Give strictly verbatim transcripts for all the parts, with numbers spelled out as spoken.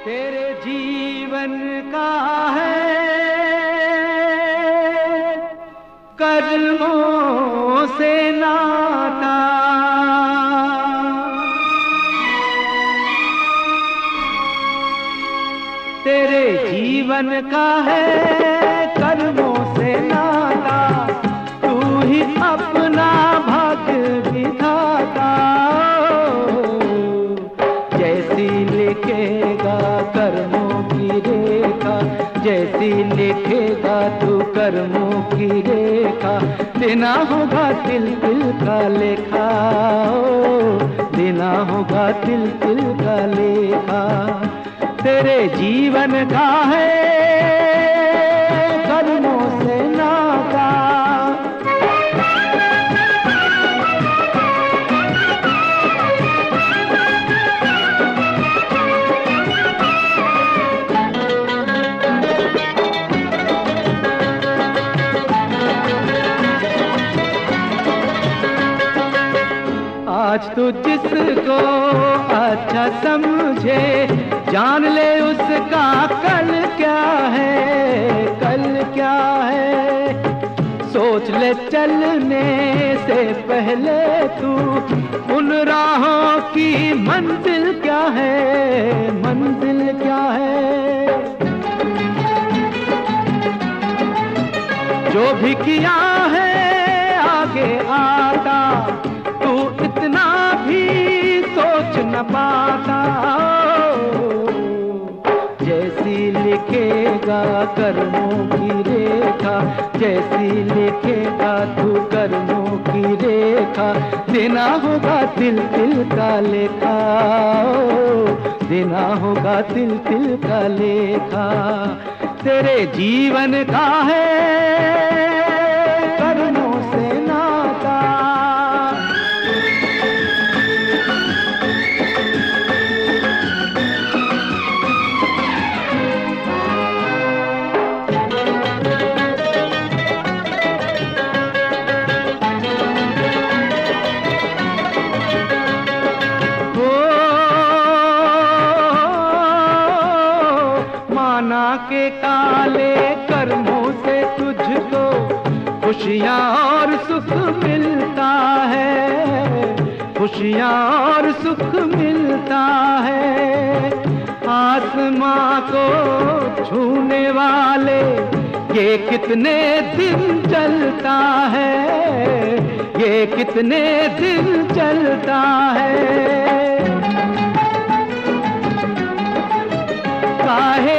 तेरे जीवन का है कर्मों से नाता, तेरे जीवन का है कर्मों से नाता, तू ही अपना भाग्य विधाता। जैसी लिखेगा कर्मों की रेखा, जैसी लिखेगा तू कर्मों की रेखा, देना होगा तिल तिल का लेखा, देना होगा तिल तिल का लेखा। तेरे जीवन का है कर्मों से नाता। आज तू जिसको अच्छा समझे, जान ले उसका कल क्या है, कल क्या है। सोच ले चलने से पहले तू उन राहों की मंजिल क्या है, मंजिल क्या है। जो भी किया है आगे आता, तू इतना भी सोच न पाता। जैसी लिखेगा कर्मों की रेखा, जैसी लिखेगा तू कर्मों की रेखा, देना होगा तिल तिल का लेखा, देना होगा तिल तिल का लेखा। तेरे जीवन का है कर्मों से नाता। के काले कर्मों से तुझको खुशियाँ और सुख मिलता है, खुशियाँ और सुख मिलता है। आसमां को छूने वाले ये कितने दिन चलता है, ये कितने दिन चलता है। काहे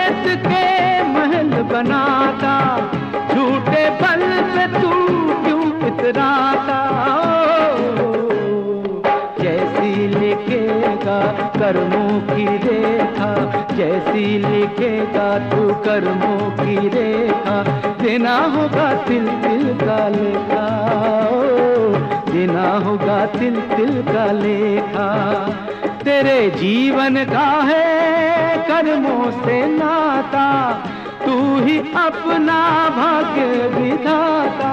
बनाता, झूठे बल पे तू क्यों इतराता। जैसी लिखेगा कर्मों की रेखा, जैसी लिखेगा तू कर्मों की रेखा, देना होगा तिल तिल का लेखा, देना होगा तिल तिल का लेखा। तेरे जीवन का है कर्मों से नाता, तू ही अपना भाग्य विधाता।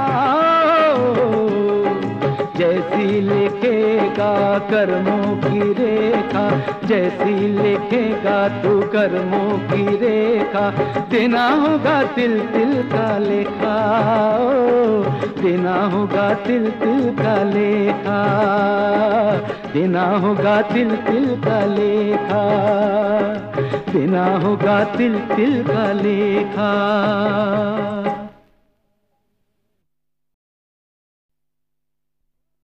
जैसी लिखेगा कर्मों की रेखा, जैसी लिखेगा तू कर्मों की रेखा, देना होगा तिल तिल का लेखा, देना होगा तिल तिल का लेखा, देना होगा तिल तिल का लेखा, देना होगा तिल तिल का लेखा।